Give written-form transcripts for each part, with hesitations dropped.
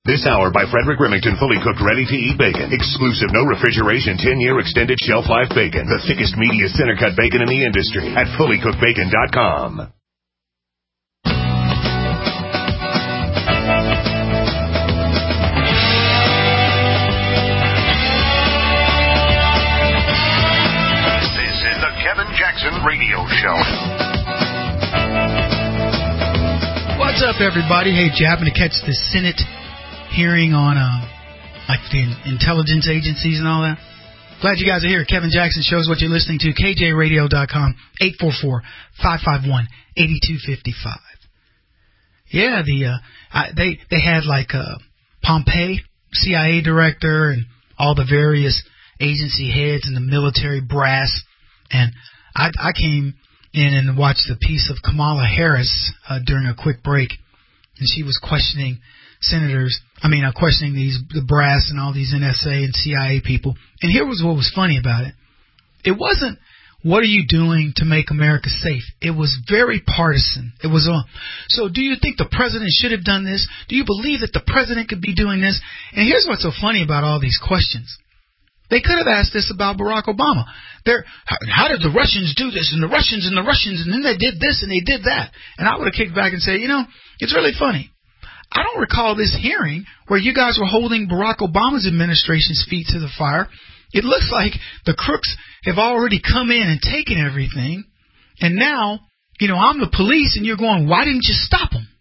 This hour by Frederick Remington, fully cooked, ready-to-eat bacon. Exclusive, no refrigeration, 10-year extended shelf life bacon. The thickest, meatiest center-cut bacon in the industry at fullycookedbacon.com. This is the Kevin Jackson Radio Show. What's up, everybody? Hey, did you happen to catch the Senate hearing on like the intelligence agencies and all that? Glad you guys are here. Kevin Jackson shows what you're listening to. KJRadio.com, 844-551-8255. Yeah, they had like Pompeo, CIA director, and all the various agency heads and the military brass. And I came in and watched the piece of Kamala Harris during a quick break, and she was questioning questioning the brass and all these NSA and CIA people. And here was what was funny about it. It wasn't, what are you doing to make America safe? It was very partisan. It was so do you think the president should have done this? Do you believe that the president could be doing this? And here's what's so funny about all these questions. They could have asked this about Barack Obama. How did the Russians do this? And the Russians, and then they did this and they did that. And I would have kicked back and said, it's really funny. I don't recall this hearing where you guys were holding Barack Obama's administration's feet to the fire. It looks like the crooks have already come in and taken everything. And now, I'm the police and you're going, why didn't you stop them?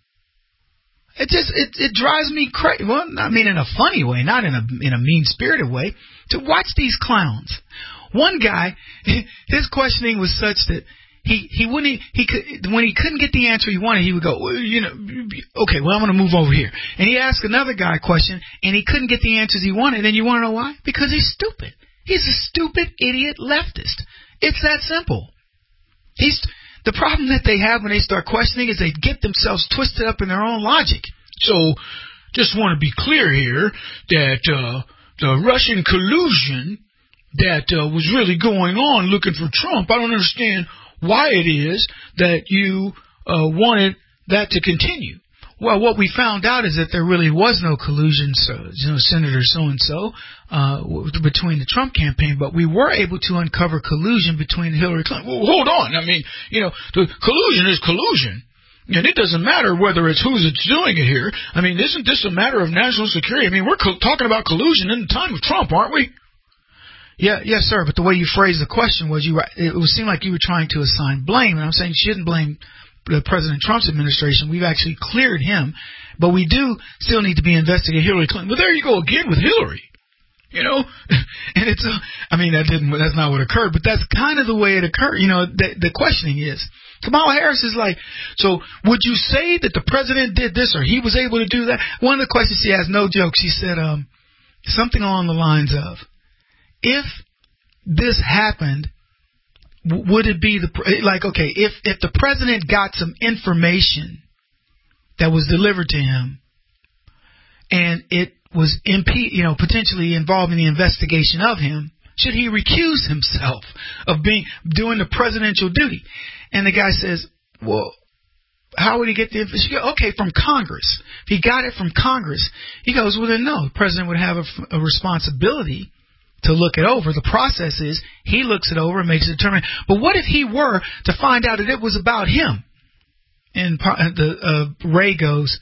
It drives me crazy. Well, I mean, in a funny way, not in a mean-spirited way, to watch these clowns. One guy, his questioning was such that when he couldn't get the answer he wanted, he would go, okay, well, I'm going to move over here. And he asked another guy a question, and he couldn't get the answers he wanted. And you want to know why? Because he's stupid. He's a stupid, idiot leftist. It's that simple. The problem that they have when they start questioning is they get themselves twisted up in their own logic. So, just want to be clear here that the Russian collusion that was really going on looking for Trump, I don't understand why it is that you wanted that to continue. Well, what we found out is that there really was no collusion, Senator so-and-so, between the Trump campaign, but we were able to uncover collusion between Hillary Clinton. Well, hold on. I mean, the collusion is collusion. And it doesn't matter whether it's who's doing it here. I mean, isn't this a matter of national security? I mean, we're talking about collusion in the time of Trump, aren't we? Yeah, yes, sir. But the way you phrased the question was it seemed like you were trying to assign blame. And I'm saying you shouldn't blame President Trump's administration. We've actually cleared him, but we do still need to be investigating Hillary Clinton. But there you go again with Hillary, and that's not what occurred, but that's kind of the way it occurred. The questioning is, Kamala Harris is like, so would you say that the president did this or he was able to do that? One of the questions she asked, no joke, she said something along the lines of, if this happened, would it be if the president got some information that was delivered to him and it was potentially involving the investigation of him, should he recuse himself of doing the presidential duty? And the guy says, well, how would he get the information? Okay, from Congress. If he got it from Congress, he goes, well, then no, the president would have a responsibility to look it over. The process is he looks it over and makes a determination. But what if he were to find out that it was about him? And Ray goes,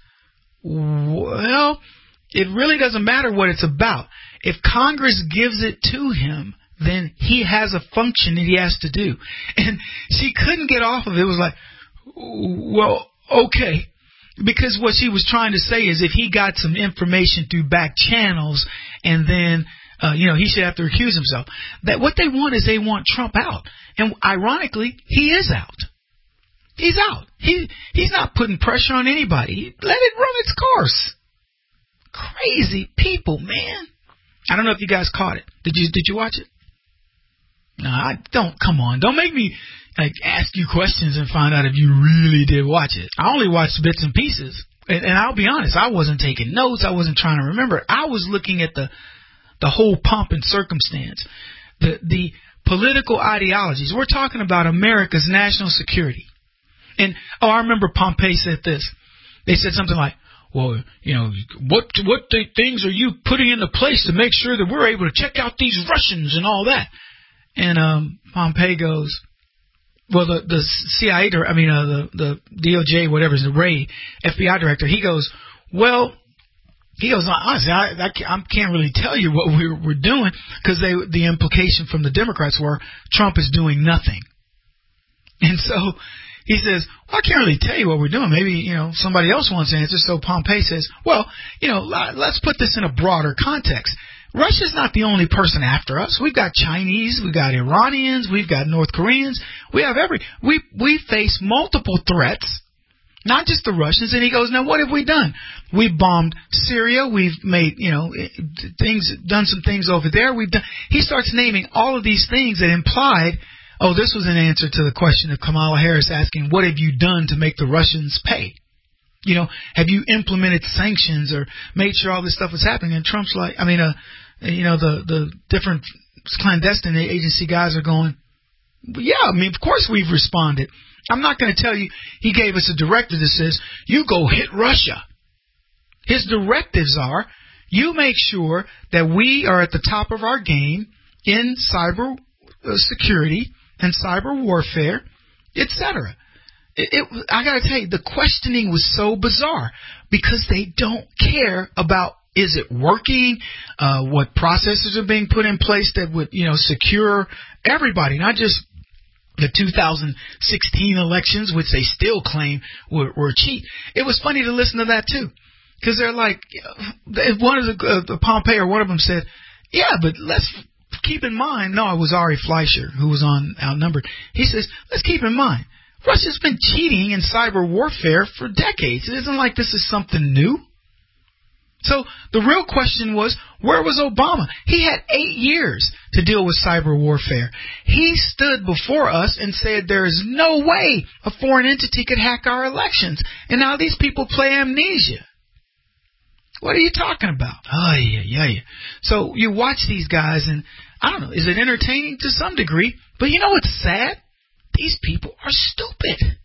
well, it really doesn't matter what it's about. If Congress gives it to him, then he has a function that he has to do. And she couldn't get off of it. It was like, well, okay. Because what she was trying to say is if he got some information through back channels and then he should have to recuse himself. That what they want is they want Trump out. And ironically, he is out. He's out. He's not putting pressure on anybody. Let it run its course. Crazy people, man. I don't know if you guys caught it. Did you watch it? No, I don't. Come on. Don't make me ask you questions and find out if you really did watch it. I only watched bits and pieces. And I'll be honest, I wasn't taking notes. I wasn't trying to remember it. I was looking at the whole pomp and circumstance, the political ideologies. We're talking about America's national security. And, I remember Pompeo said this. They said something like, well, what things are you putting into place to make sure that we're able to check out these Russians and all that? And Pompeo goes, well, the CIA, the DOJ, whatever, the Ray, FBI director, he goes, honestly, I can't really tell you what we're doing, because the implication from the Democrats were Trump is doing nothing. And so he says, well, I can't really tell you what we're doing. Maybe, somebody else wants to answer. So Pompeo says, well, let's put this in a broader context. Russia's not the only person after us. We've got Chinese, we've got Iranians, we've got North Koreans. We have we face multiple threats, not just the Russians. And he goes, now what have we done? We've bombed Syria. We've made, done some things over there. He starts naming all of these things that implied, this was an answer to the question of Kamala Harris asking, what have you done to make the Russians pay? Have you implemented sanctions or made sure all this stuff was happening? And Trump's like, the different clandestine agency guys are going, yeah, of course we've responded. I'm not going to tell you he gave us a directive that says, you go hit Russia. His directives are, you make sure that we are at the top of our game in cyber security and cyber warfare, etc. I got to tell you, the questioning was so bizarre because they don't care about, is it working? What processes are being put in place that would, secure everybody, not just the 2016 elections, which they still claim were cheat. It was funny to listen to that too, because they're like, one of the Pompeo or one of them said, yeah, but let's keep in mind. No, it was Ari Fleischer who was on Outnumbered. He says, let's keep in mind, Russia's been cheating in cyber warfare for decades. It isn't like this is something new. So the real question was, where was Obama? He had 8 years to deal with cyber warfare. He stood before us and said there is no way a foreign entity could hack our elections. And now these people play amnesia. What are you talking about? Oh, yeah. So you watch these guys and, I don't know, is it entertaining to some degree? But you know what's sad? These people are stupid.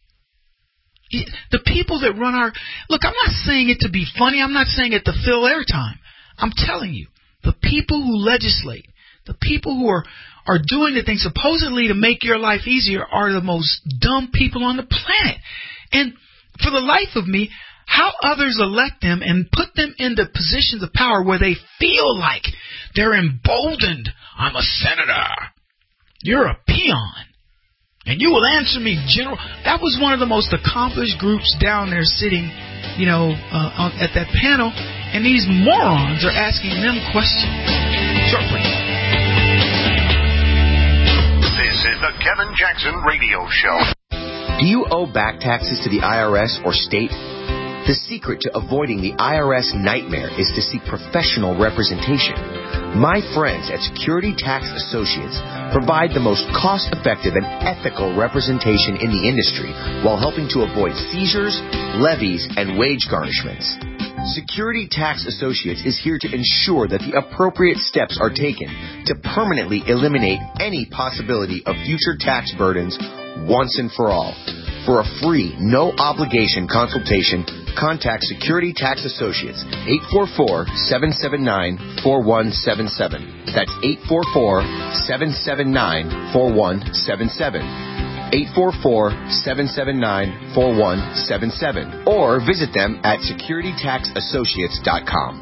The people that run look, I'm not saying it to be funny. I'm not saying it to fill airtime. I'm telling you, the people who legislate, the people who are doing the things supposedly to make your life easier are the most dumb people on the planet. And for the life of me, how others elect them and put them into positions of power where they feel like they're emboldened. I'm a senator. You're a peon. And you will answer me, General. That was one of the most accomplished groups down there sitting, at that panel. And these morons are asking them questions. Short break. This is the Kevin Jackson Radio Show. Do you owe back taxes to the IRS or state? The secret to avoiding the IRS nightmare is to seek professional representation. My friends at Security Tax Associates provide the most cost-effective and ethical representation in the industry while helping to avoid seizures, levies, and wage garnishments. Security Tax Associates is here to ensure that the appropriate steps are taken to permanently eliminate any possibility of future tax burdens once and for all. For a free, no-obligation consultation, contact Security Tax Associates, 844-779-4177. That's 844-779-4177. 844-779-4177. Or visit them at securitytaxassociates.com.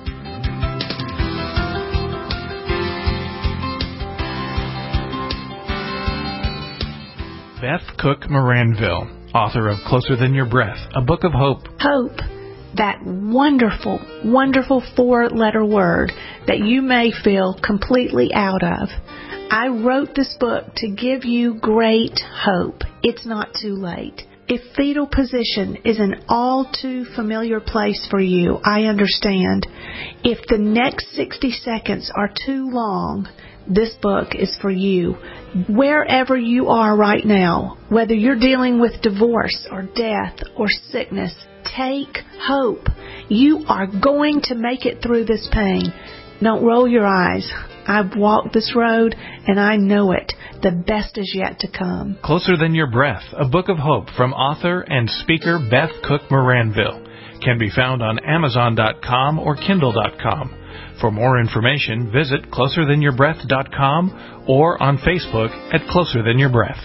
Beth Cook Moranville, author of Closer Than Your Breath, a book of hope. Hope, that wonderful, wonderful 4-letter word that you may feel completely out of. I wrote this book to give you great hope. It's not too late. If fetal position is an all too familiar place for you, I understand. If the next 60 seconds are too long, this book is for you. Wherever you are right now, whether you're dealing with divorce or death or sickness, take hope. You are going to make it through this pain. Don't roll your eyes. I've walked this road and I know it. The best is yet to come. Closer Than Your Breath, a book of hope from author and speaker Beth Cook Moranville. can be found on Amazon.com or Kindle.com. For more information, visit closerthanYourBreath.com or on Facebook at Closer Than Your Breath.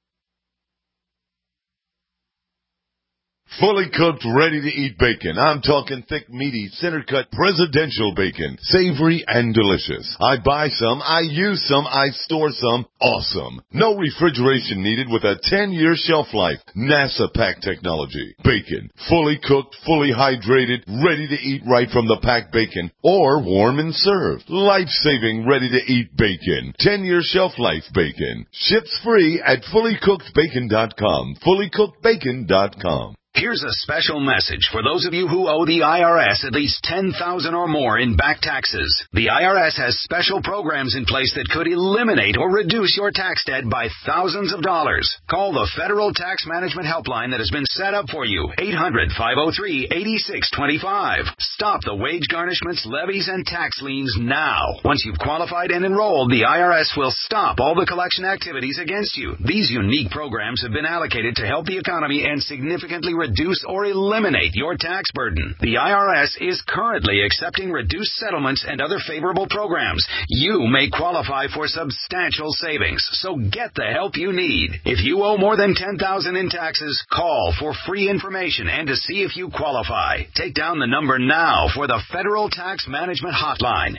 Fully cooked, ready-to-eat bacon. I'm talking thick, meaty, center-cut presidential bacon. Savory and delicious. I buy some, I use some, I store some. Awesome. No refrigeration needed with a 10-year shelf life. NASA pack technology. Bacon. Fully cooked, fully hydrated, ready to eat right from the packed bacon. Or warm and served. Life-saving, ready-to-eat bacon. 10-year shelf life bacon. Ships free at fullycookedbacon.com. Fullycookedbacon.com. Here's a special message for those of you who owe the IRS at least $10,000 or more in back taxes. The IRS has special programs in place that could eliminate or reduce your tax debt by thousands of dollars. Call the Federal Tax Management Helpline that has been set up for you, 800-503-8625. Stop the wage garnishments, levies, and tax liens now. Once you've qualified and enrolled, the IRS will stop all the collection activities against you. These unique programs have been allocated to help the economy and significantly reduce or eliminate your tax burden. The IRS is currently accepting reduced settlements and other favorable programs. You may qualify for substantial savings, so get the help you need. If you owe more than $10,000 in taxes, call for free information and to see if you qualify. Take down the number now for the Federal Tax Management Hotline,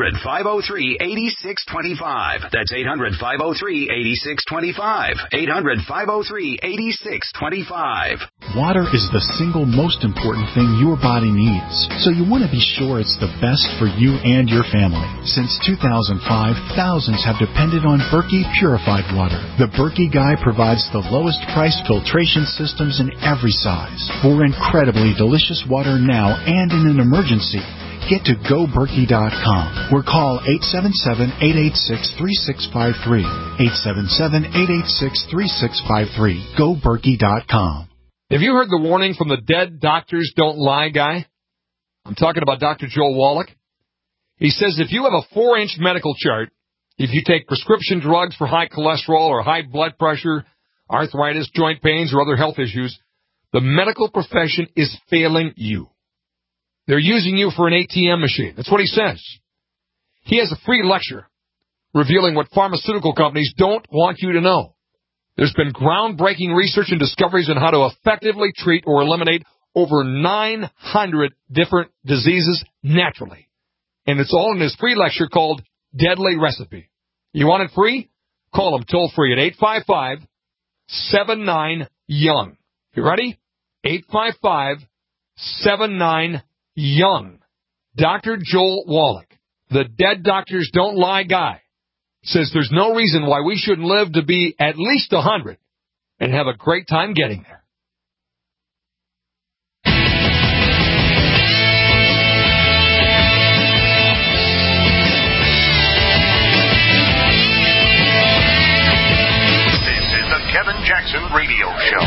800-503-8625. That's 800-503-8625. 800-503-8625. Water is the single most important thing your body needs, so you want to be sure it's the best for you and your family. Since 2005, thousands have depended on Berkey purified water. The Berkey Guy provides the lowest priced filtration systems in every size. For incredibly delicious water now and in an emergency, get to GoBerkey.com or call 877-886-3653. 877-886-3653. GoBerkey.com. Have you heard the warning from the Dead Doctors Don't Lie guy? I'm talking about Dr. Joel Wallach. He says if you have a 4-inch medical chart, if you take prescription drugs for high cholesterol or high blood pressure, arthritis, joint pains, or other health issues, the medical profession is failing you. They're using you for an ATM machine. That's what he says. He has a free lecture revealing what pharmaceutical companies don't want you to know. There's been groundbreaking research and discoveries on how to effectively treat or eliminate over 900 different diseases naturally. And it's all in his free lecture called Deadly Recipe. You want it free? Call him toll free at 855-79-YOUNG. You ready? 855-79-YOUNG. Dr. Joel Wallach, the Dead Doctors Don't Lie guy, says there's no reason why we shouldn't live to be at least 100 and have a great time getting there. This is the Kevin Jackson Radio Show.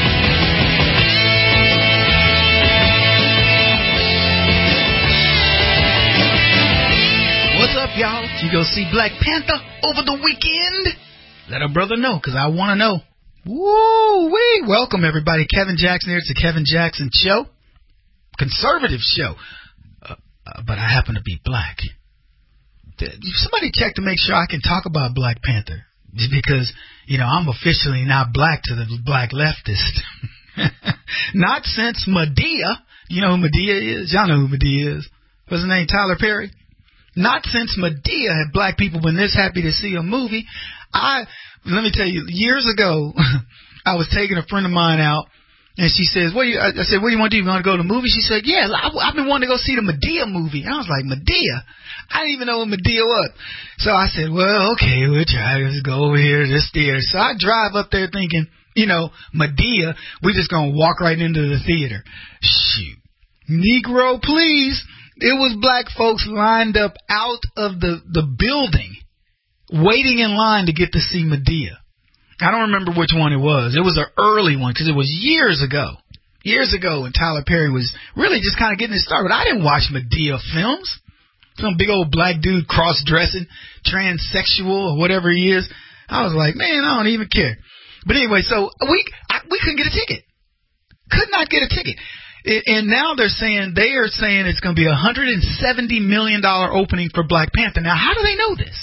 What's up, y'all? Did you go see Black Panther over the weekend? Let a brother know, because I want to know. Woo-wee! Welcome, everybody. Kevin Jackson here. It's the Kevin Jackson Show. Conservative show. But I happen to be black. Somebody check to make sure I can talk about Black Panther. Because, I'm officially not black to the black leftist. Not since Madea. You know who Madea is? Y'all know who Madea is. What's his name? Tyler Perry? Not since Madea have black people been this happy to see a movie. Let me tell you, years ago, I was taking a friend of mine out, and she says, I said, what do you want to do? You want to go to the movie? She said, yeah, I've been wanting to go see the Madea movie. And I was like, Madea? I didn't even know what Madea was. So I said, well, okay, we'll try. Let's go over here to this theater. So I drive up there thinking, Madea, we're just going to walk right into the theater. Shoot. Negro, please. It was black folks lined up out of the building, waiting in line to get to see Madea. I don't remember which one it was. It was an early one because it was years ago. Years ago when Tyler Perry was really just kind of getting it started. I didn't watch Madea films. Some big old black dude cross-dressing, transsexual or whatever he is. I was like, man, I don't even care. But anyway, so we couldn't get a ticket. Could not get a ticket. And now they are saying it's going to be $170 million opening for Black Panther. Now, how do they know this?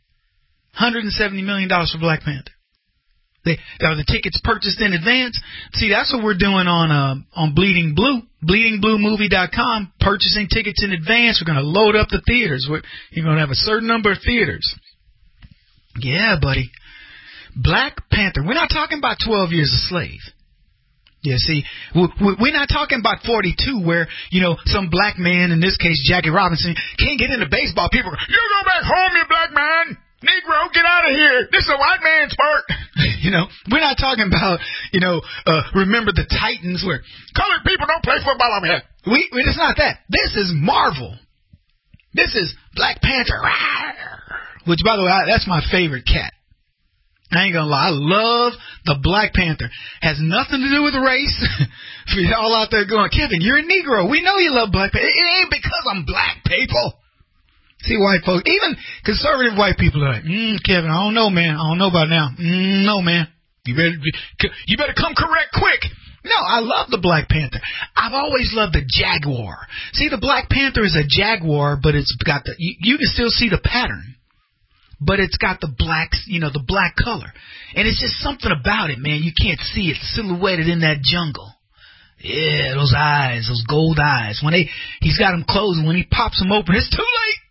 $170 million for Black Panther. Are the tickets purchased in advance? See, that's what we're doing on Bleeding Blue. BleedingBlueMovie.com. Purchasing tickets in advance. We're going to load up the theaters. You're going to have a certain number of theaters. Yeah, buddy. Black Panther. We're not talking about 12 Years a Slave. Yeah, see, we're not talking about 42 where, some black man, in this case Jackie Robinson, can't get into baseball. People go, you go back home, you black man. Negro, get out of here. This is a white man's sport. We're not talking about, remember the Titans where colored people don't play football over here. It's not that. This is Marvel. This is Black Panther. Which, by the way, that's my favorite cat. I ain't gonna lie. I love the Black Panther. Has nothing to do with race. For y'all out there going, Kevin, you're a Negro. We know you love Black Panther. It ain't because I'm black, people. See, white folks, even conservative white people are like, Kevin, I don't know, man. I don't know about now. No, man. You better come correct quick. No, I love the Black Panther. I've always loved the Jaguar. See, the Black Panther is a Jaguar, but it's got you can still see the pattern. But it's got the blacks, the black color. And it's just something about it, man. You can't see it silhouetted in that jungle. Yeah, those eyes, those gold eyes. When he's got them closed, and when he pops them open, it's too late.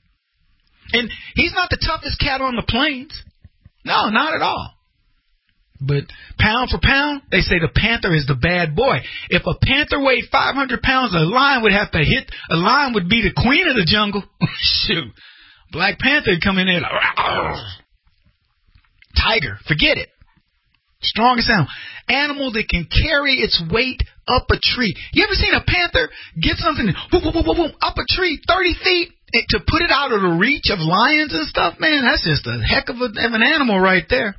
And he's not the toughest cat on the plains. No, not at all. But pound for pound, they say the panther is the bad boy. If a panther weighed 500 pounds, a lion would be the queen of the jungle. Shoot. Black Panther would come in there like, tiger, forget it. Strongest animal that can carry its weight up a tree. You ever seen a panther get something up a tree 30 feet to put it out of the reach of lions and stuff? Man, that's just a heck of an animal right there.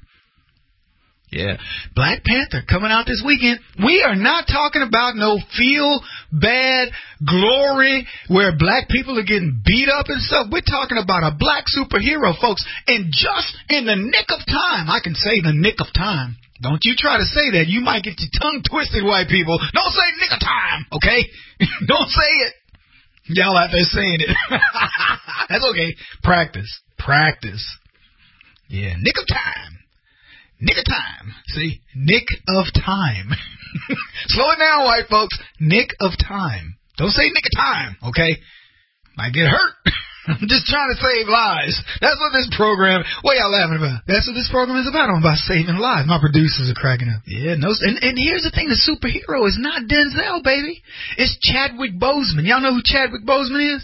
Yeah, Black Panther coming out this weekend. We are not talking about no feel bad glory where black people are getting beat up and stuff. We're talking about a black superhero, folks, and just in the nick of time. I can say the nick of time. Don't you try to say that. You might get your tongue twisted, white people. Don't say nick of time, okay? Don't say it. Y'all out there saying it. That's okay. Practice. Yeah, nick of time. Nick of time. See? Nick of time. Slow it down, white folks. Nick of time. Don't say nick of time, okay? Might get hurt. I'm just trying to save lives. That's what this program... What y'all laughing about? That's what this program is about. I'm about saving lives. My producers are cracking up. Yeah, no. And here's the thing. The superhero is not Denzel, baby. It's Chadwick Boseman. Y'all know who Chadwick Boseman is?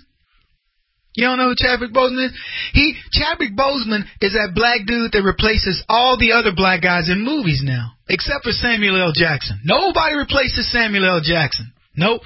You don't know who Chadwick Boseman is? Chadwick Boseman is that black dude that replaces all the other black guys in movies now, except for Samuel L. Jackson. Nobody replaces Samuel L. Jackson. Nope.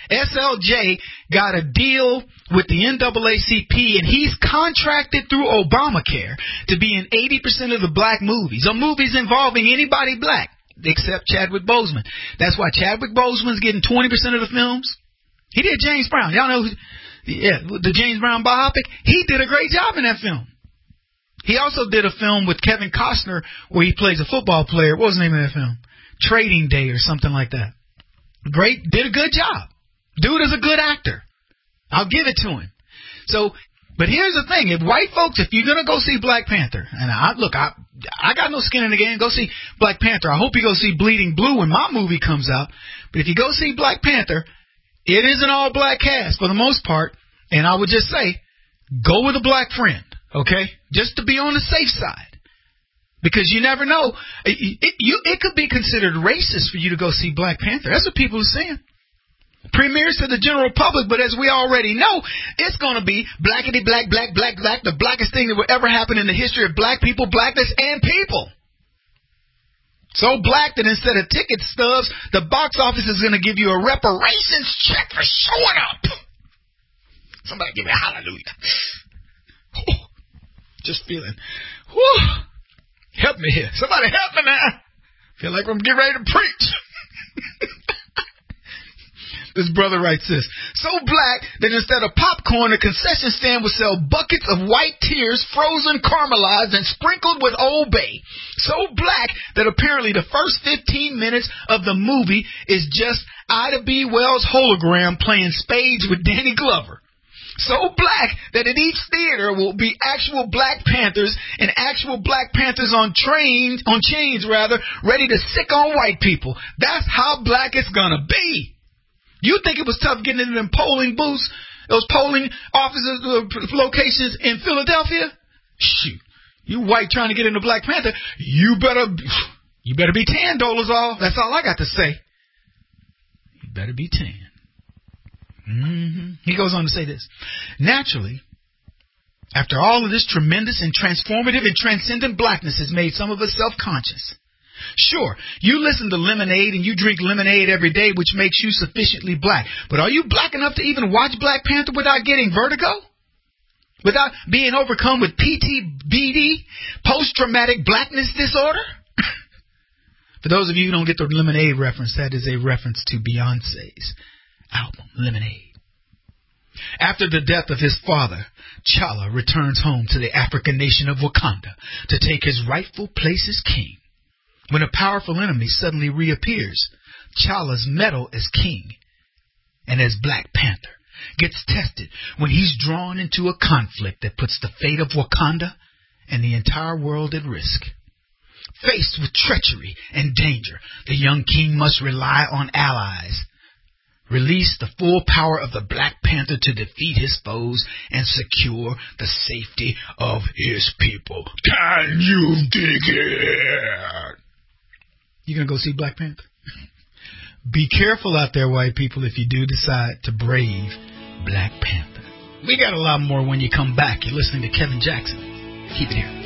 SLJ got a deal with the NAACP, and he's contracted through Obamacare to be in 80% of the black movies, or movies involving anybody black, except Chadwick Boseman. That's why Chadwick Boseman's getting 20% of the films. He did James Brown. Y'all know who... Yeah, the James Brown biopic. He did a great job in that film. He also did a film with Kevin Costner where he plays a football player. What was the name of that film? Trading Day or something like that. Great, did a good job. Dude is a good actor. I'll give it to him. So, but here's the thing. If white folks, if you're going to go see Black Panther, and I got no skin in the game, go see Black Panther. I hope you go see Bleeding Blue when my movie comes out. But if you go see Black Panther, it is an all-black cast for the most part, and I would just say, go with a black friend, okay? Just to be on the safe side. Because you never know. It could be considered racist for you to go see Black Panther. That's what people are saying. Premieres to the general public, but as we already know, it's going to be blackity black, the blackest thing that will ever happen in the history of black people, blackness, and people. So black that instead of ticket stubs, the box office is going to give you a reparations check for showing up. Somebody give me a hallelujah. Just feeling, help me here. Somebody help me now. Feel like I'm getting ready to preach. This brother writes this. So black that instead of popcorn, the concession stand would sell buckets of white tears, frozen, caramelized, and sprinkled with Old Bay. So black that apparently the first 15 minutes of the movie is just Ida B. Wells' hologram playing spades with Danny Glover. So black that at each theater will be actual Black Panthers and actual Black Panthers on chains, ready to sick on white people. That's how black it's gonna be. You think it was tough getting into them polling booths, those polling offices, locations in Philadelphia? Shoot, you white trying to get into Black Panther, you better be tan, Dolezal. That's all I got to say. You better be tan. He goes on to say this. Naturally, after all of this tremendous and transformative and transcendent blackness has made some of us self-conscious. Sure, you listen to Lemonade and you drink lemonade every day, which makes you sufficiently black. But are you black enough to even watch Black Panther without getting vertigo? Without being overcome with PTBD, post-traumatic blackness disorder? For those of you who don't get the Lemonade reference, that is a reference to Beyonce's album, Lemonade. After the death of his father, T'Challa returns home to the African nation of Wakanda to take his rightful place as king. When a powerful enemy suddenly reappears, T'Challa's mettle as king and as Black Panther gets tested when he's drawn into a conflict that puts the fate of Wakanda and the entire world at risk. Faced with treachery and danger, the young king must rely on allies. Release the full power of the Black Panther to defeat his foes and secure the safety of his people. Can you dig it? You gonna go see Black Panther? Be careful out there, white people, if you do decide to brave Black Panther. We got a lot more when you come back. You're listening to Kevin Jackson. Keep it here.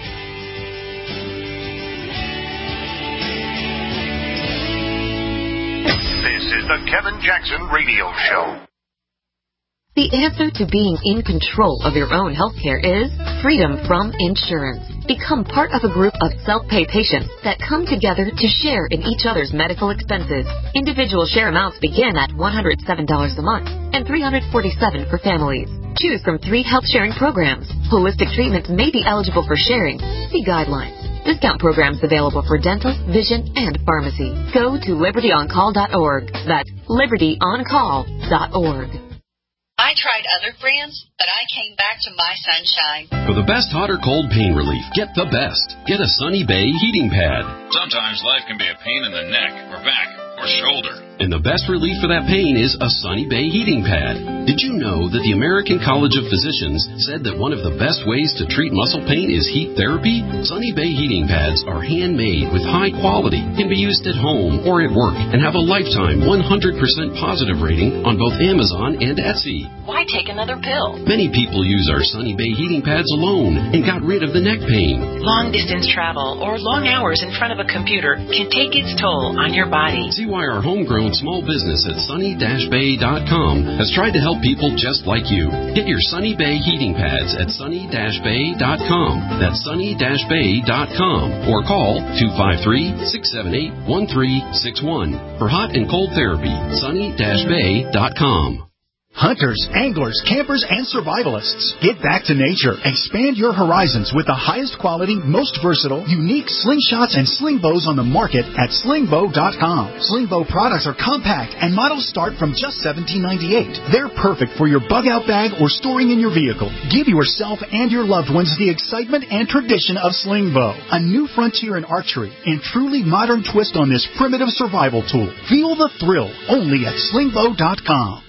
This is the Kevin Jackson Radio Show. The answer to being in control of your own healthcare is freedom from insurance. Become part of a group of self-pay patients that come together to share in each other's medical expenses. Individual share amounts begin at $107 a month and $347 for families. Choose from 3 health sharing programs. Holistic treatments may be eligible for sharing. See guidelines. Discount programs available for dental, vision, and pharmacy. Go to libertyoncall.org. That's libertyoncall.org. I tried other brands, but I came back to My Sunshine. For the best hot or cold pain relief, get the best. Get a Sunny Bay heating pad. Sometimes life can be a pain in the neck or back or shoulder. And the best relief for that pain is a Sunny Bay heating pad. Did you know that the American College of Physicians said that one of the best ways to treat muscle pain is heat therapy? Sunny Bay heating pads are handmade with high quality, can be used at home or at work, and have a lifetime 100% positive rating on both Amazon and Etsy. Why take another pill? Many people use our Sunny Bay heating pads alone and got rid of the neck pain. Long distance travel or long hours in front of a computer can take its toll on your body. See why our homegrown small business at sunny-bay.com has tried to help people just like you. Get your Sunny Bay heating pads at sunny-bay.com. That's sunny-bay.com or call 253-678-1361 for hot and cold therapy. sunny-bay.com. Hunters, anglers, campers, and survivalists. Get back to nature. Expand your horizons with the highest quality, most versatile, unique slingshots and sling bows on the market at slingbow.com. Slingbow products are compact and models start from just $17.98. They're perfect for your bug-out bag or storing in your vehicle. Give yourself and your loved ones the excitement and tradition of Slingbow, a new frontier in archery and truly modern twist on this primitive survival tool. Feel the thrill only at slingbow.com.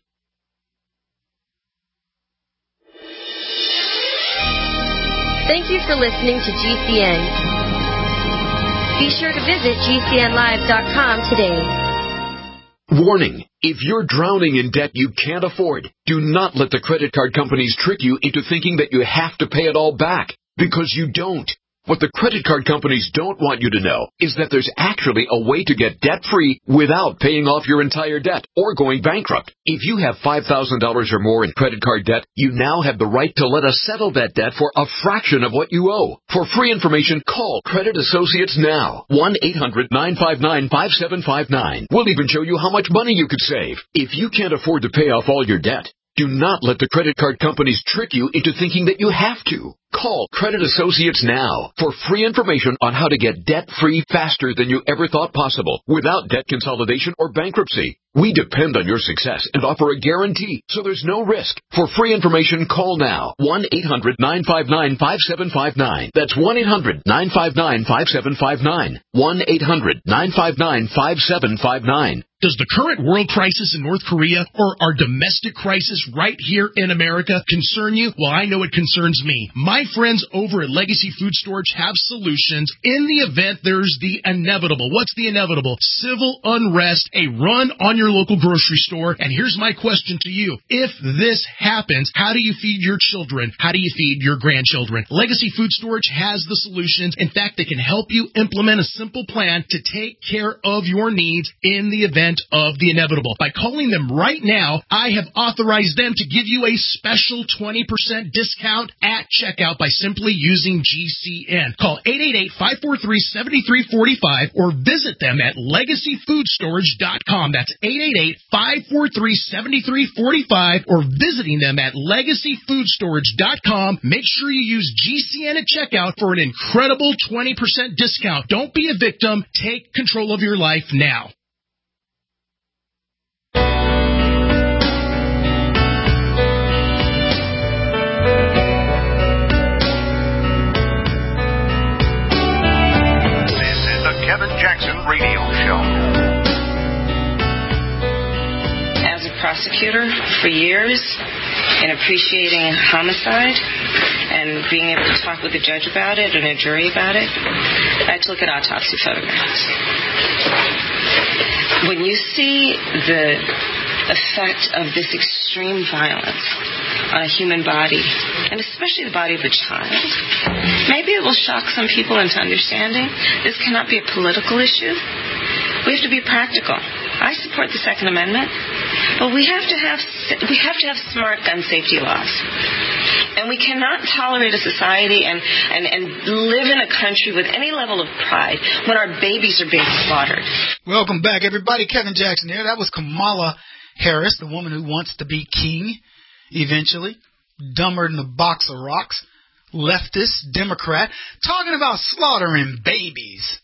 Thank you for listening to GCN. Be sure to visit GCNlive.com today. Warning. If you're drowning in debt you can't afford, do not let the credit card companies trick you into thinking that you have to pay it all back, because you don't. What the credit card companies don't want you to know is that there's actually a way to get debt-free without paying off your entire debt or going bankrupt. If you have $5,000 or more in credit card debt, you now have the right to let us settle that debt for a fraction of what you owe. For free information, call Credit Associates now. 1-800-959-5759. We'll even show you how much money you could save. If you can't afford to pay off all your debt, do not let the credit card companies trick you into thinking that you have to. Call Credit Associates now for free information on how to get debt-free faster than you ever thought possible without debt consolidation or bankruptcy. We depend on your success and offer a guarantee, so there's no risk. For free information, call now. 1-800-959-5759. That's 1-800-959-5759. 1-800-959-5759. Does the current world crisis in North Korea or our domestic crisis right here in America concern you? Well, I know it concerns me. My friends over at Legacy Food Storage have solutions in the event there's the inevitable. What's the inevitable? Civil unrest, a run on your local grocery store. And here's my question to you. If this happens, how do you feed your children? How do you feed your grandchildren? Legacy Food Storage has the solutions. In fact, they can help you implement a simple plan to take care of your needs in the event of the inevitable. By calling them right now, I have authorized them to give you a special 20% discount at checkout by simply using GCN. Call 888-543-7345 or visit them at LegacyFoodStorage.com. That's 888-543-7345 or visiting them at LegacyFoodStorage.com. Make sure you use GCN at checkout for an incredible 20% discount. Don't be a victim. Take control of your life now. Kevin Jackson Radio Show. As a prosecutor for years, in appreciating homicide and being able to talk with a judge about it and a jury about it, I look at autopsy photographs. When you see the effect of this extreme violence on a human body, and especially the body of a child, maybe it will shock some people into understanding this cannot be a political issue. We have to be practical. I support the Second Amendment, but we have to have smart gun safety laws. And we cannot tolerate a society and live in a country with any level of pride when our babies are being slaughtered. Welcome back, everybody. Kevin Jackson here. That was Kamala Harris, the woman who wants to be king eventually, dumber than a box of rocks, leftist, Democrat, talking about slaughtering babies.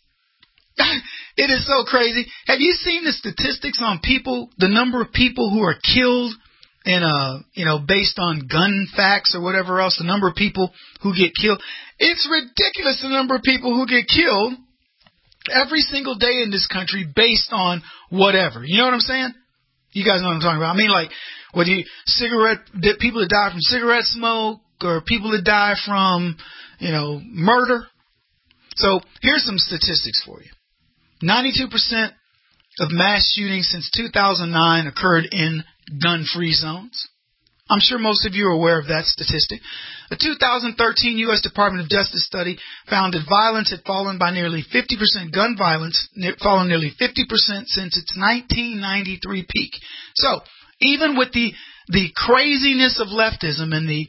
It is so crazy. Have you seen the statistics on people, the number of people who are killed in based on gun facts or whatever else, the number of people who get killed? It's ridiculous, the number of people who get killed every single day in this country based on whatever. You know what I'm saying? You guys know what I'm talking about. I mean, like, whether people that die from cigarette smoke or people that die from, murder. So here's some statistics for you. 92% of mass shootings since 2009 occurred in gun-free zones. I'm sure most of you are aware of that statistic. A 2013 U.S. Department of Justice study found that violence had fallen by nearly 50%, gun violence fallen nearly 50% since its 1993 peak. So, even with the craziness of leftism and the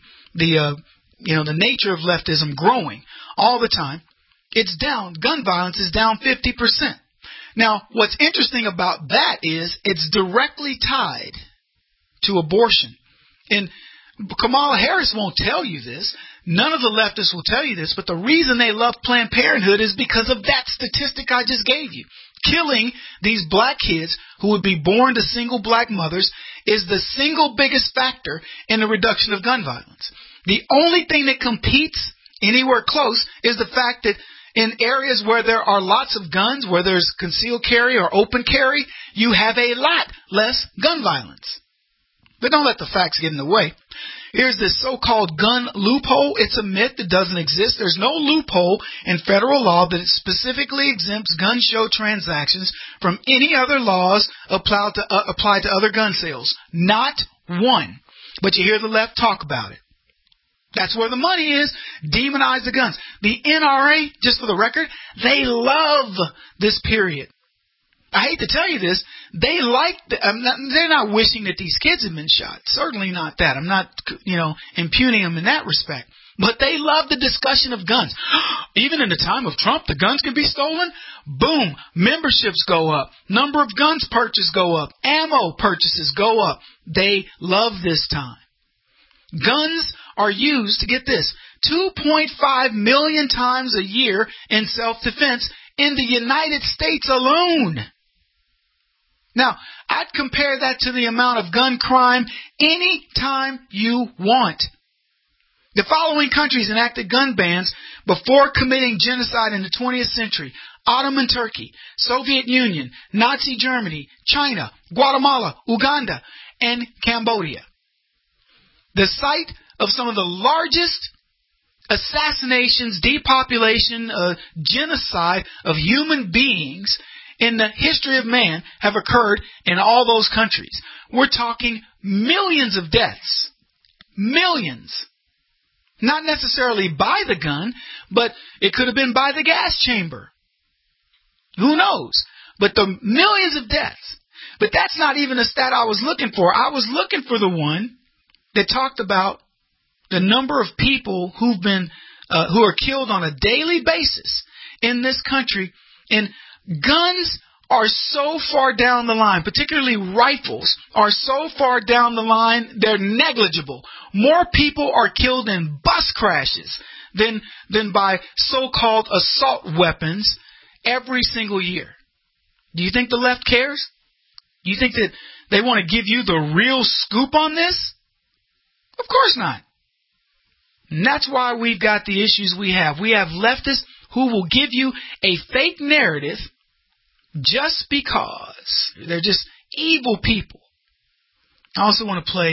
nature of leftism growing all the time, it's down. Gun violence is down 50%. Now, what's interesting about that is it's directly tied to abortion. And Kamala Harris won't tell you this. None of the leftists will tell you this. But the reason they love Planned Parenthood is because of that statistic I just gave you. Killing these black kids who would be born to single black mothers is the single biggest factor in the reduction of gun violence. The only thing that competes anywhere close is the fact that in areas where there are lots of guns, where there's concealed carry or open carry, you have a lot less gun violence. But don't let the facts get in the way. Here's this so-called gun loophole. It's a myth that doesn't exist. There's no loophole in federal law that specifically exempts gun show transactions from any other laws applied to other gun sales. Not one. But you hear the left talk about it. That's where the money is. Demonize the guns. The NRA, just for the record, they love this period. I hate to tell you this. They they're not wishing that these kids had been shot. Certainly not that. I'm not, impugning them in that respect. But they love the discussion of guns. Even in the time of Trump, the guns can be stolen. Boom. Memberships go up. Number of guns purchased go up. Ammo purchases go up. They love this time. Guns are used, to get this, 2.5 million times a year in self-defense in the United States alone. Now, I'd compare that to the amount of gun crime any time you want. The following countries enacted gun bans before committing genocide in the 20th century: Ottoman Turkey, Soviet Union, Nazi Germany, China, Guatemala, Uganda, and Cambodia. The site of some of the largest assassinations, depopulation, genocide of human beings in the history of man have occurred in all those countries. We're talking millions of deaths. Millions. Not necessarily by the gun, but it could have been by the gas chamber. Who knows? But the millions of deaths. But that's not even a stat I was looking for. I was looking for the one that talked about the number of people who are killed on a daily basis in this country. And guns are so far down the line, particularly rifles, are so far down the line, they're negligible. More people are killed in bus crashes than by so-called assault weapons every single year. Do you think the left cares? Do you think that they want to give you the real scoop on this? Of course not. And that's why we've got the issues we have. We have leftists who will give you a fake narrative just because they're just evil people. I also want to play,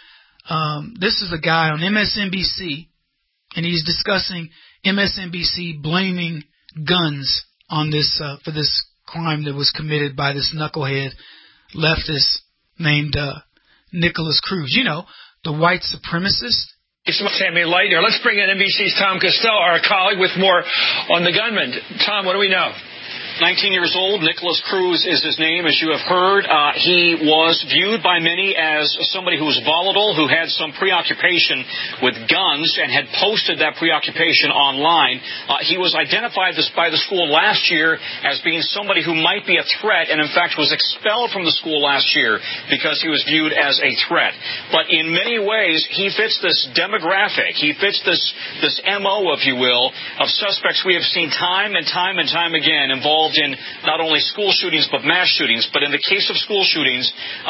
this is a guy on MSNBC, and he's discussing MSNBC blaming guns on this, for this crime that was committed by this knucklehead leftist named Nicholas Cruz. You know, the white supremacist. It's Sammy Light here. Let's bring in NBC's Tom Costello, our colleague, with more on the gunman. Tom, what do we know? 19 years old, Nicholas Cruz is his name, as you have heard. He was viewed by many as somebody who was volatile, who had some preoccupation with guns, and had posted that preoccupation online. He was identified by the school last year as being somebody who might be a threat, and in fact was expelled from the school last year because he was viewed as a threat. But in many ways, he fits this demographic. He fits this MO, if you will, of suspects we have seen time and time and time again involved in not only school shootings but mass shootings. But in the case of school shootings,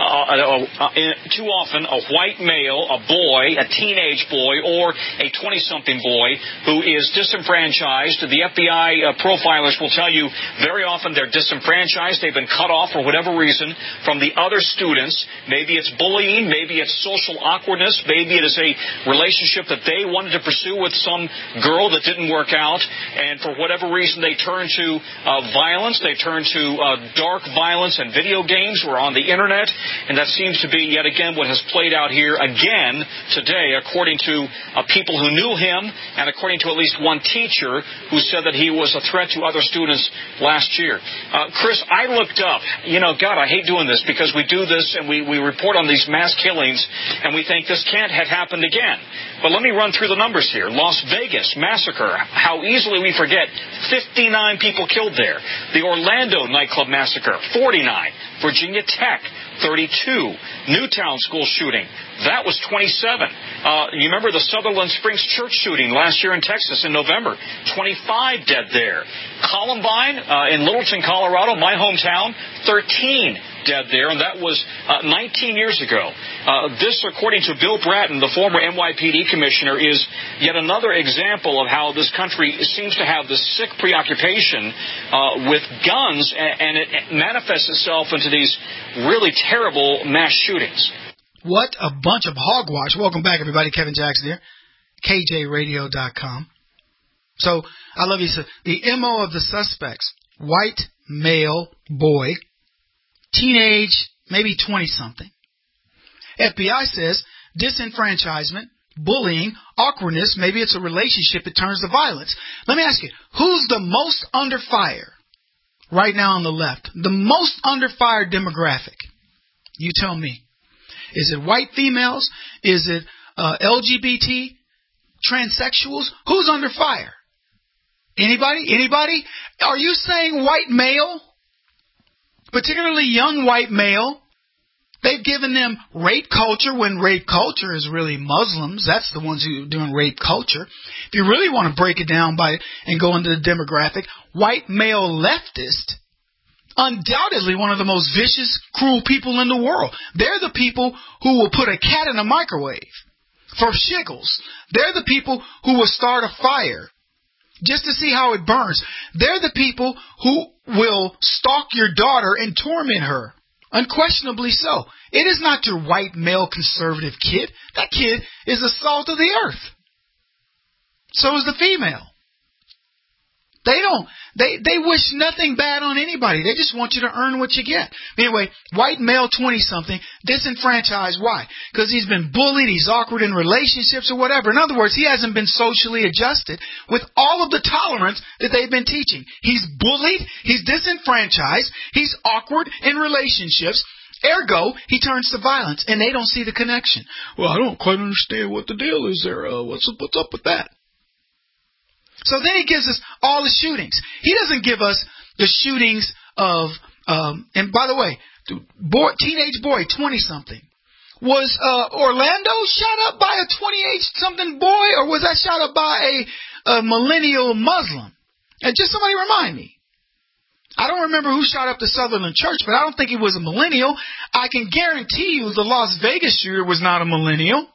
too often a white male, a boy, a teenage boy, or a 20-something boy who is disenfranchised. The FBI profilers will tell you very often they're disenfranchised. They've been cut off for whatever reason from the other students. Maybe it's bullying, maybe it's social awkwardness, maybe it is a relationship that they wanted to pursue with some girl that didn't work out, and for whatever reason they turn to violence. They turn to dark violence and video games or on the internet, and that seems to be yet again what has played out here again today, according to people who knew him, and according to at least one teacher who said that he was a threat to other students last year. Chris, I looked up, God, I hate doing this because we do this and we report on these mass killings and we think this can't have happened again. But let me run through the numbers here. Las Vegas massacre, how easily we forget, 59 people killed there. The Orlando nightclub massacre, 49. Virginia Tech, 32. Newtown school shooting, that was 27. You remember the Sutherland Springs church shooting last year in Texas in November, 25 dead there. Columbine in Littleton, Colorado, my hometown, 13 dead there, and that was 19 years ago. This, according to Bill Bratton, the former NYPD commissioner, is yet another example of how this country seems to have this sick preoccupation with guns, and it manifests itself into these really terrible mass shootings. What a bunch of hogwash. Welcome back, everybody. Kevin Jackson here, KJRadio.com. So, I love you. So, the MO of the suspects, white, male, boy, teenage, maybe 20-something. FBI says disenfranchisement, bullying, awkwardness, maybe it's a relationship that turns to violence. Let me ask you, who's the most under fire right now on the left? The most under fire demographic? You tell me. Is it white females? Is it LGBT? Transsexuals? Who's under fire? Anybody? Anybody? Are you saying white male? Particularly young white male? They've given them rape culture when rape culture is really Muslims. That's the ones who are doing rape culture. If you really want to break it down and go into the demographic, white male leftist, undoubtedly one of the most vicious, cruel people in the world. They're the people who will put a cat in a microwave for shiggles. They're the people who will start a fire just to see how it burns. They're the people who will stalk your daughter and torment her. Unquestionably so. It is not your white male conservative kid. That kid is the salt of the earth. So is the female. They wish nothing bad on anybody. They just want you to earn what you get. Anyway, white male 20-something, disenfranchised. Why? Because he's been bullied, he's awkward in relationships or whatever. In other words, he hasn't been socially adjusted with all of the tolerance that they've been teaching. He's bullied, he's disenfranchised, he's awkward in relationships. Ergo, he turns to violence, and they don't see the connection. Well, I don't quite understand what the deal is there. What's up with that? So then he gives us all the shootings. He doesn't give us the shootings of, and by the way, teenage boy, 20-something. Was Orlando shot up by a 28-something boy, or was that shot up by a millennial Muslim? And just somebody remind me. I don't remember who shot up the Sutherland Church, but I don't think he was a millennial. I can guarantee you the Las Vegas shooter was not a millennial.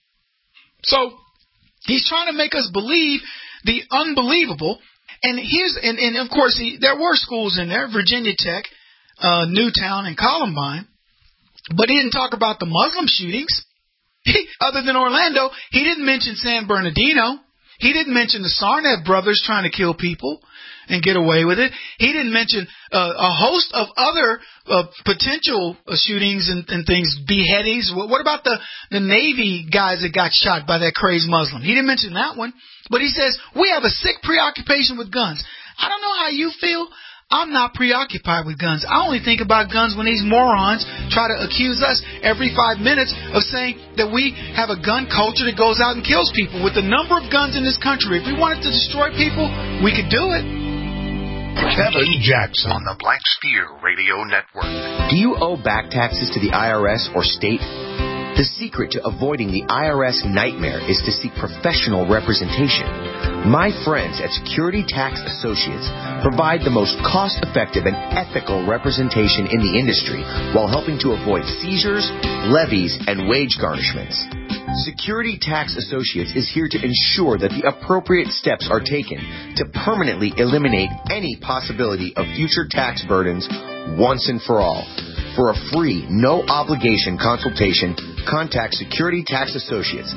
So he's trying to make us believe the unbelievable. And of course, there were schools in there, Virginia Tech, Newtown, and Columbine. But he didn't talk about the Muslim shootings. Other than Orlando, he didn't mention San Bernardino. He didn't mention the Sarnett brothers trying to kill people and get away with it. He didn't mention a host of other potential shootings and things, beheadings. What about the Navy guys that got shot by that crazed Muslim? He didn't mention that one. But he says, we have a sick preoccupation with guns. I don't know how you feel. I'm not preoccupied with guns. I only think about guns when these morons try to accuse us every 5 minutes of saying that we have a gun culture that goes out and kills people. With the number of guns in this country, if we wanted to destroy people, we could do it. Kevin Jackson on the Black Steer Radio Network. Do you owe back taxes to the IRS or state? The secret to avoiding the IRS nightmare is to seek professional representation. My friends at Security Tax Associates provide the most cost-effective and ethical representation in the industry while helping to avoid seizures, levies, and wage garnishments. Security Tax Associates is here to ensure that the appropriate steps are taken to permanently eliminate any possibility of future tax burdens once and for all. For a free, no-obligation consultation, contact Security Tax Associates,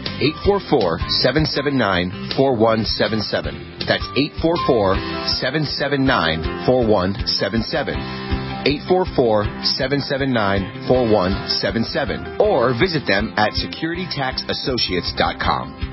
844-779-4177. That's 844-779-4177. 844-779-4177. Or visit them at securitytaxassociates.com.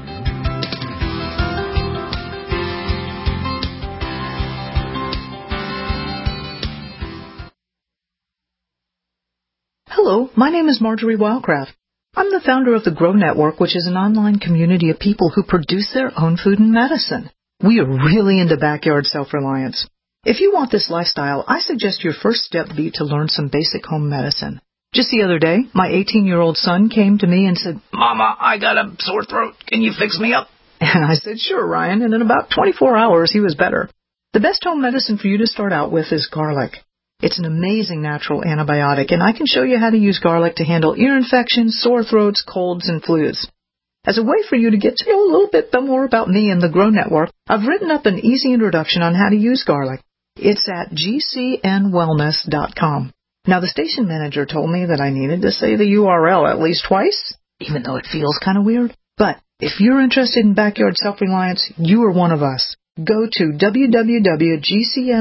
Hello, my name is Marjorie Wildcraft. I'm the founder of the Grow Network, which is an online community of people who produce their own food and medicine. We are really into backyard self-reliance. If you want this lifestyle, I suggest your first step be to learn some basic home medicine. Just the other day, my 18-year-old son came to me and said, "Mama, I got a sore throat. Can you fix me up?" And I said, "Sure, Ryan." And in about 24 hours, he was better. The best home medicine for you to start out with is garlic. It's an amazing natural antibiotic, and I can show you how to use garlic to handle ear infections, sore throats, colds, and flus. As a way for you to get to know a little bit more about me and the Grow Network, I've written up an easy introduction on how to use garlic. It's at gcnwellness.com. Now, the station manager told me that I needed to say the URL at least twice, even though it feels kind of weird. But if you're interested in backyard self-reliance, you are one of us. Go to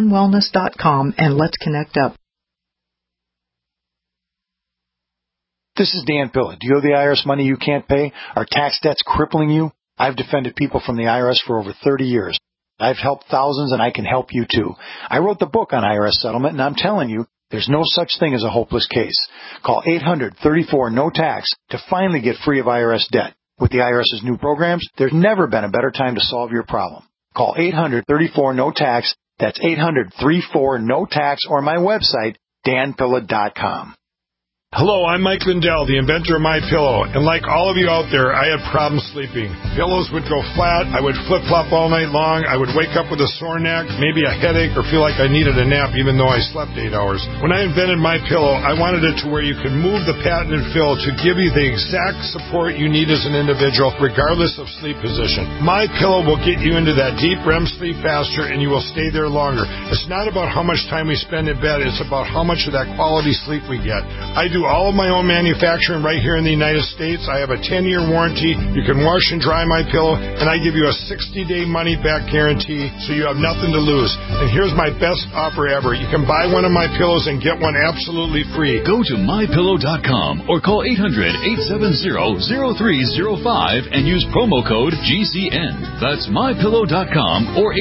www.gcnwellness.com and let's connect up. This is Dan Pilla. Do you owe the IRS money you can't pay? Are tax debts crippling you? I've defended people from the IRS for over 30 years. I've helped thousands, and I can help you too. I wrote the book on IRS settlement, and I'm telling you, there's no such thing as a hopeless case. Call 800-34-NO-TAX to finally get free of IRS debt. With the IRS's new programs, there's never been a better time to solve your problem. Call 800-34-NO-TAX. That's 800-34-NO-TAX, or my website, danpilla.com. Hello, I'm Mike Lindell, the inventor of MyPillow, and like all of you out there, I had problems sleeping. Pillows would go flat, I would flip-flop all night long, I would wake up with a sore neck, maybe a headache, or feel like I needed a nap even though I slept 8 hours. When I invented MyPillow, I wanted it to where you could move the patented fill to give you the exact support you need as an individual, regardless of sleep position. MyPillow will get you into that deep REM sleep faster, and you will stay there longer. It's not about how much time we spend in bed, it's about how much of that quality sleep we get. I do all of my own manufacturing right here in the United States. I have a 10-year warranty. You can wash and dry my pillow, and I give you a 60-day money-back guarantee, so you have nothing to lose. And here's my best offer ever. You can buy one of my pillows and get one absolutely free. Go to MyPillow.com or call 800-870-0305 and use promo code GCN. That's MyPillow.com or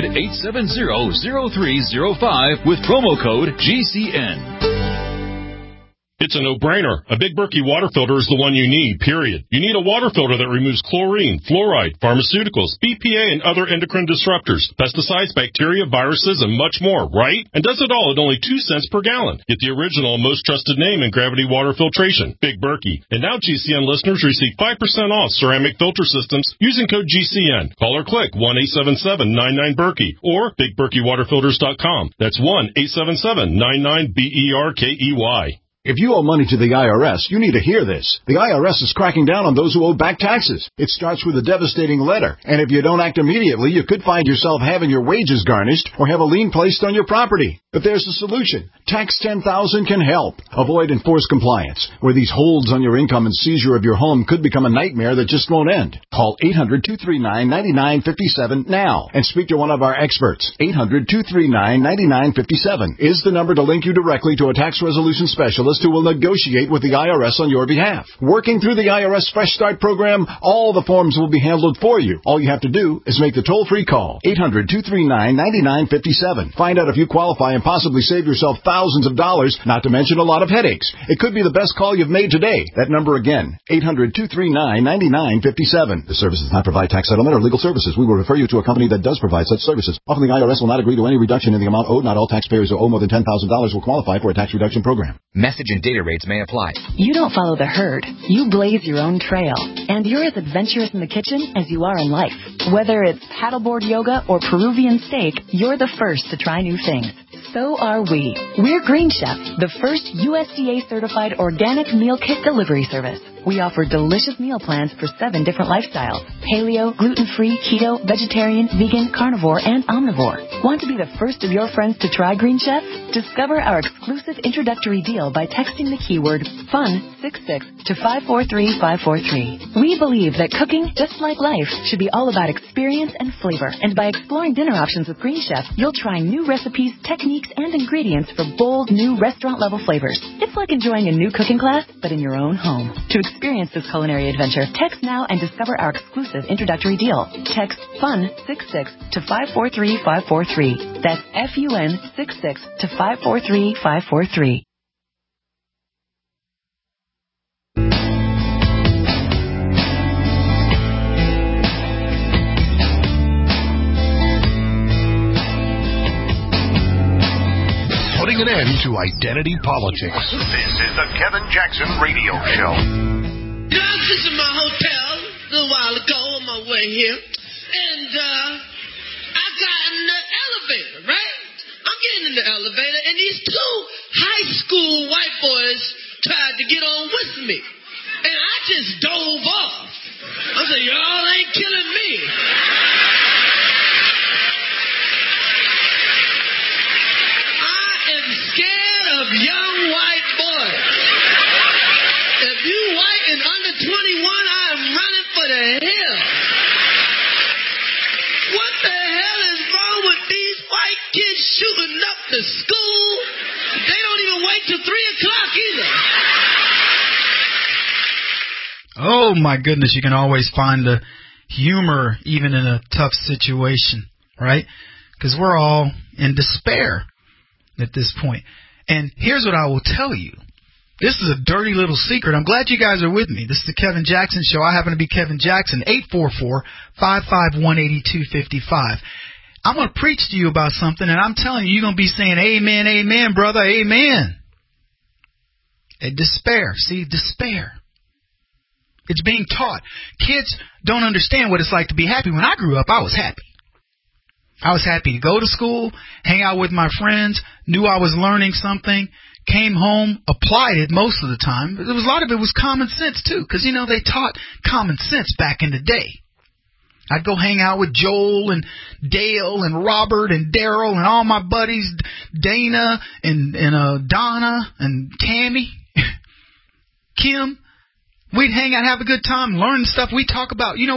800-870-0305 with promo code GCN. It's a no-brainer. A Big Berkey water filter is the one you need, period. You need a water filter that removes chlorine, fluoride, pharmaceuticals, BPA, and other endocrine disruptors, pesticides, bacteria, viruses, and much more, right? And does it all at only 2 cents per gallon. Get the original, most trusted name in gravity water filtration, Big Berkey. And now GCN listeners receive 5% off ceramic filter systems using code GCN. Call or click 1-877-99-BERKEY or BigBerkeyWaterFilters.com. That's 1-877-99-BERKEY. If you owe money to the IRS, you need to hear this. The IRS is cracking down on those who owe back taxes. It starts with a devastating letter, and if you don't act immediately, you could find yourself having your wages garnished or have a lien placed on your property. But there's a solution. Tax 10,000 can help. Avoid enforced compliance, where these holds on your income and seizure of your home could become a nightmare that just won't end. Call 800-239-9957 now and speak to one of our experts. 800-239-9957 is the number to link you directly to a tax resolution specialist who will negotiate with the IRS on your behalf. Working through the IRS Fresh Start program, all the forms will be handled for you. All you have to do is make the toll-free call, 800-239-9957. Find out if you qualify and possibly save yourself thousands of dollars, not to mention a lot of headaches. It could be the best call you've made today. That number again, 800-239-9957. This service does not provide tax settlement or legal services. We will refer you to a company that does provide such services. Often the IRS will not agree to any reduction in the amount owed. Not all taxpayers who owe more than $10,000 will qualify for a tax reduction program. Message and data rates may apply. You don't follow the herd. You blaze your own trail. And you're as adventurous in the kitchen as you are in life. Whether it's paddleboard yoga or Peruvian steak, you're the first to try new things. So are we. We're Green Chef, the first USDA-certified organic meal kit delivery service. We offer delicious meal plans for 7 different lifestyles: paleo, gluten-free, keto, vegetarian, vegan, carnivore, and omnivore. Want to be the first of your friends to try Green Chef? Discover our exclusive introductory deal by texting the keyword FUN66 to 543543. We believe that cooking, just like life, should be all about experience and flavor. And by exploring dinner options with Green Chef, you'll try new recipes, techniques, and ingredients for bold, new restaurant-level flavors. It's like enjoying a new cooking class, but in your own home. To experience this culinary adventure, text now and discover our exclusive introductory deal. Text FUN66 to 543543. That's FUN66 to 543543. Putting an end to identity politics. This is the Kevin Jackson Radio Show. I was just in my hotel a little while ago on my way here, and I got in the elevator, right? I'm getting in the elevator, and these 2 high school white boys tried to get on with me, and I just dove off. I said, y'all ain't killing me. Scared of young white boys. If you white and under 21, I am running for the hill. What the hell is wrong with these white kids shooting up the school? They don't even wait till 3 o'clock either. Oh, my goodness, you can always find the humor even in a tough situation, right? Because we're all in despair at this point. And here's what I will tell you. This is a dirty little secret. I'm glad you guys are with me. This is the Kevin Jackson Show. I happen to be Kevin Jackson, 844-551-8255. I'm going to preach to you about something, and I'm telling you, you're going to be saying, amen, amen, brother, amen. Despair. See, despair. It's being taught. Kids don't understand what it's like to be happy. When I grew up, I was happy. I was happy to go to school, hang out with my friends, knew I was learning something, came home, applied it most of the time. There was a lot of it was common sense, too, because, you know, they taught common sense back in the day. I'd go hang out with Joel and Dale and Robert and Daryl and all my buddies, Dana and Donna and Tammy, Kim. We'd hang out, have a good time, learn stuff. We talked about the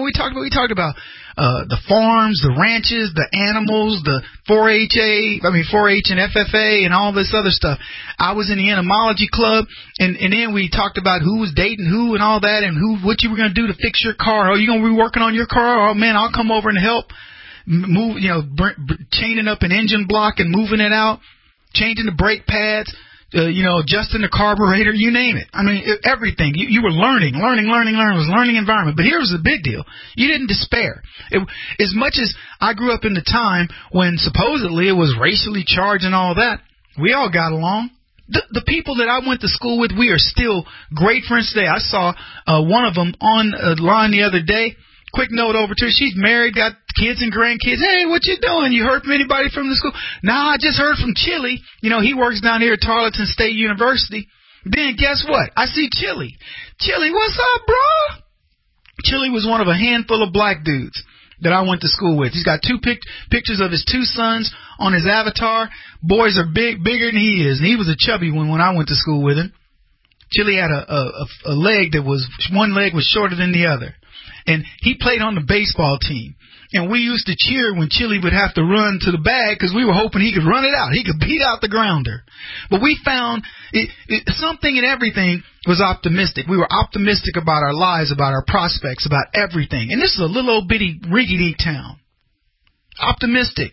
farms, the ranches, the animals, the 4-H and FFA and all this other stuff. I was in the entomology club, and then we talked about who was dating who and all that, and what you were going to do to fix your car. Oh, you going to be working on your car? Oh, man, I'll come over and help move, chaining up an engine block and moving it out, changing the brake pads. Adjusting the carburetor, you name it. I mean, everything. You were learning. It was a learning environment. But here was the big deal. You didn't despair. As much as I grew up in the time when supposedly it was racially charged and all that, we all got along. The people that I went to school with, we are still great friends today. I saw one of them on a line the other day. Quick note over to her. She's married, got kids and grandkids. Hey, what you doing? You heard from anybody from the school? Nah, I just heard from Chili. He works down here at Tarleton State University. Then guess what? I see Chili. Chili, what's up, bro? Chili was one of a handful of black dudes that I went to school with. He's got two pictures of his two sons on his avatar. Boys are bigger than he is. And he was a chubby one when I went to school with him. Chili had a leg that was, one leg was shorter than the other. And he played on the baseball team. And we used to cheer when Chili would have to run to the bag because we were hoping he could run it out. He could beat out the grounder. But we found something and everything was optimistic. We were optimistic about our lives, about our prospects, about everything. And this is a little old bitty rinky-dink town. Optimistic.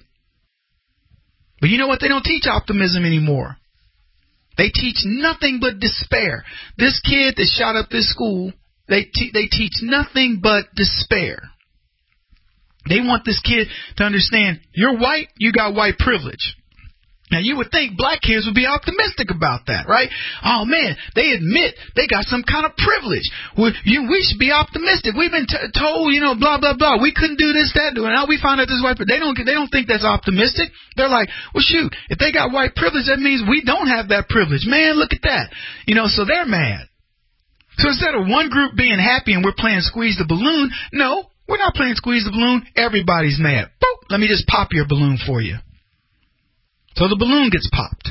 But you know what? They don't teach optimism anymore. They teach nothing but despair. This kid that shot up this school, they teach nothing but despair. They want this kid to understand, you're white, you got white privilege. Now, you would think black kids would be optimistic about that, right? Oh, man, they admit they got some kind of privilege. We should be optimistic. We've been told, blah, blah, blah. We couldn't do this, that, do it. Now we found out this white privilege. They don't think that's optimistic. They're like, well, shoot, if they got white privilege, that means we don't have that privilege. Man, look at that. So they're mad. So instead of one group being happy and we're playing Squeeze the Balloon, no, we're not playing Squeeze the Balloon. Everybody's mad. Boop, let me just pop your balloon for you. So the balloon gets popped.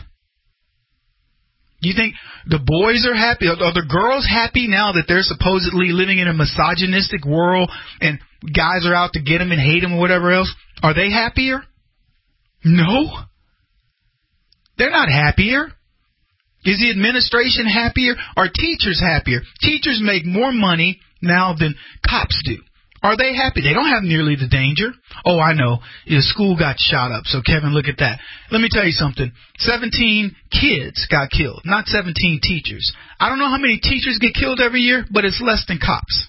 You think the boys are happy? Are the girls happy now that they're supposedly living in a misogynistic world and guys are out to get them and hate them or whatever else? Are they happier? No. They're not happier. Is the administration happier? Are teachers happier? Teachers make more money now than cops do. Are they happy? They don't have nearly the danger. Oh, I know. The school got shot up. So, Kevin, look at that. Let me tell you something. 17 kids got killed, not 17 teachers. I don't know how many teachers get killed every year, but it's less than cops.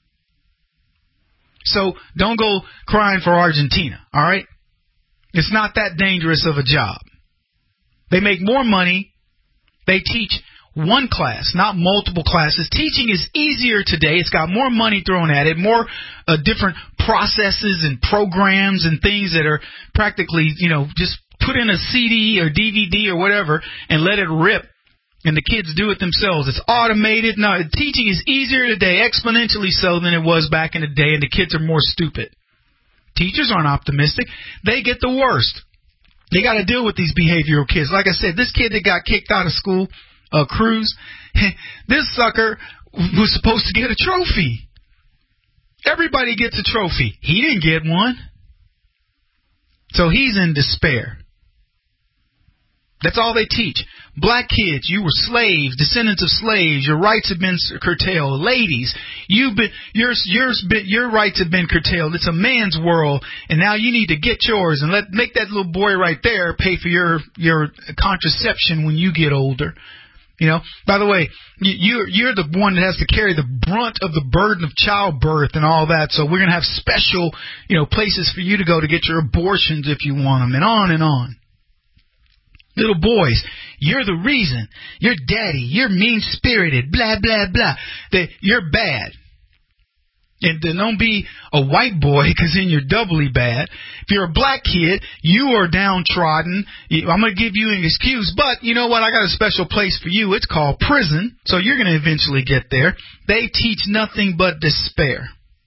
So, don't go crying for Argentina, all right? It's not that dangerous of a job. They make more money. They teach one class, not multiple classes. Teaching is easier today. It's got more money thrown at it, more different processes and programs and things that are practically, just put in a CD or DVD or whatever and let it rip. And the kids do it themselves. It's automated. No, teaching is easier today, exponentially so than it was back in the day, and the kids are more stupid. Teachers aren't optimistic. They get the worst. They got to deal with these behavioral kids. Like I said, this kid that got kicked out of school, Cruz, this sucker was supposed to get a trophy. Everybody gets a trophy. He didn't get one. So he's in despair. That's all they teach. Black kids, you were slaves, descendants of slaves. Your rights have been curtailed. Ladies, your rights have been curtailed. It's a man's world, and now you need to get yours and make that little boy right there pay for your contraception when you get older. You know, by the way, you're the one that has to carry the brunt of the burden of childbirth and all that. So we're going to have special, places for you to go to get your abortions if you want them, and on and on. Little boys, you're the reason. You're daddy. You're mean-spirited, blah, blah, blah. That you're bad. And then don't be a white boy, because then you're doubly bad. If you're a black kid, you are downtrodden. I'm going to give you an excuse, but you know what? I got a special place for you. It's called prison, so you're going to eventually get there. They teach nothing but despair.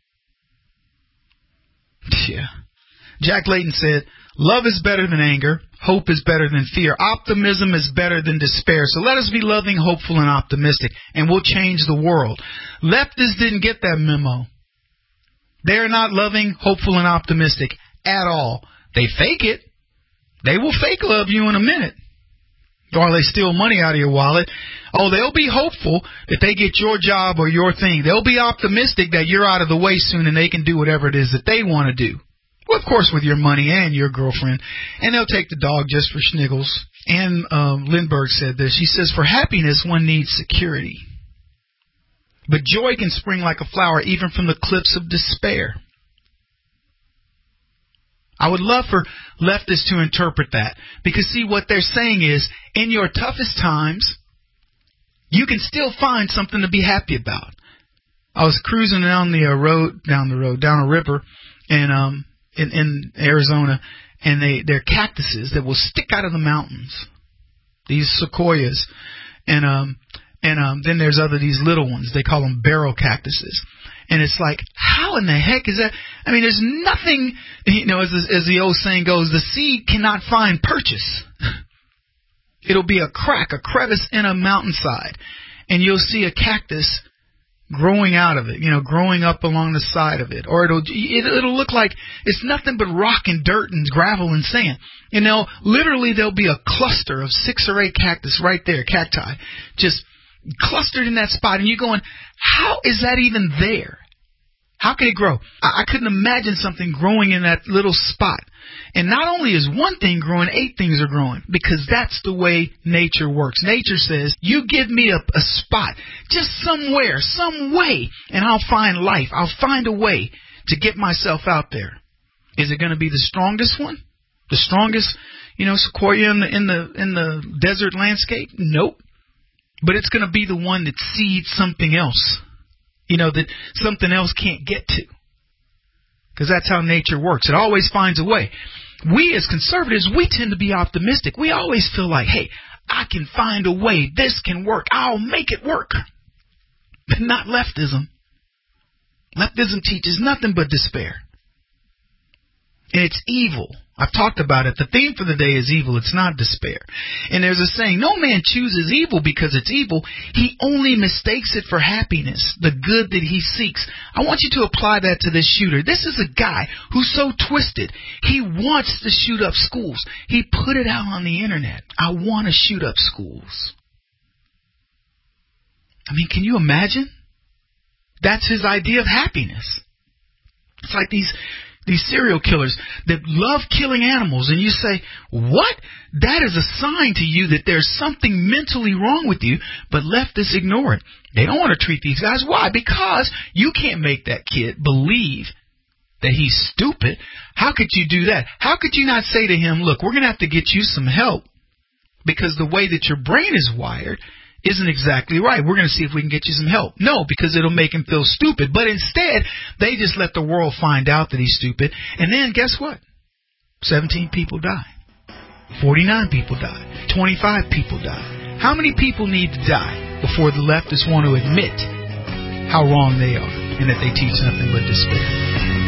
Yeah. Jack Layton said, love is better than anger. Hope is better than fear. Optimism is better than despair. So let us be loving, hopeful, and optimistic, and we'll change the world. Leftists didn't get that memo. They're not loving, hopeful, and optimistic at all. They fake it. They will fake love you in a minute. Or they steal money out of your wallet. Oh, they'll be hopeful that they get your job or your thing. They'll be optimistic that you're out of the way soon and they can do whatever it is that they want to do. Well, of course, with your money and your girlfriend. And they'll take the dog just for schniggles. Ann Lindbergh said this. She says, for happiness, one needs security. But joy can spring like a flower even from the cliffs of despair. I would love for leftists to interpret that. Because, see, what they're saying is, in your toughest times, you can still find something to be happy about. I was cruising down a river, and in Arizona, and they're cactuses that will stick out of the mountains. These sequoias, and then there's these little ones. They call them barrel cactuses. And it's like, how in the heck is that? I mean, there's nothing, as the old saying goes, the seed cannot find purchase. It'll be a crack, a crevice in a mountainside. And you'll see a cactus growing out of it, growing up along the side of it. Or it'll look like it's nothing but rock and dirt and gravel and sand. Literally there'll be a cluster of 6 or 8 cactus right there, cacti, just clustered in that spot, and you're going, how is that even there? How can it grow? I couldn't imagine something growing in that little spot. And not only is one thing growing, 8 things are growing, because that's the way nature works. Nature says, you give me a spot, just somewhere, some way, and I'll find life. I'll find a way to get myself out there. Is it going to be the strongest one? The strongest, sequoia in the desert landscape? Nope. But it's going to be the one that seeds something else, that something else can't get to. Because that's how nature works. It always finds a way. We as conservatives, we tend to be optimistic. We always feel like, hey, I can find a way. This can work. I'll make it work. But not leftism. Leftism teaches nothing but despair. And it's evil. I've talked about it. The theme for the day is evil. It's not despair. And there's a saying, no man chooses evil because it's evil. He only mistakes it for happiness, the good that he seeks. I want you to apply that to this shooter. This is a guy who's so twisted. He wants to shoot up schools. He put it out on the internet. I want to shoot up schools. I mean, can you imagine? That's his idea of happiness. It's like these serial killers that love killing animals, and you say, what? That is a sign to you that there's something mentally wrong with you, but leftists ignore it. They don't want to treat these guys. Why? Because you can't make that kid believe that he's stupid. How could you do that? How could you not say to him, look, we're going to have to get you some help because the way that your brain is wired isn't exactly right. We're going to see if we can get you some help. No, because it'll make him feel stupid. But instead, they just let the world find out that he's stupid. And then guess what? 17 people die. 49 people die. 25 people die. How many people need to die before the leftists want to admit how wrong they are and that they teach nothing but despair?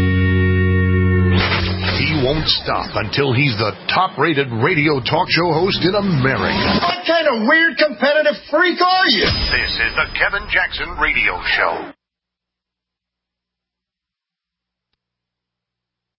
He won't stop until he's the top-rated radio talk show host in America. What kind of weird competitive freak are you? This is the Kevin Jackson Radio Show.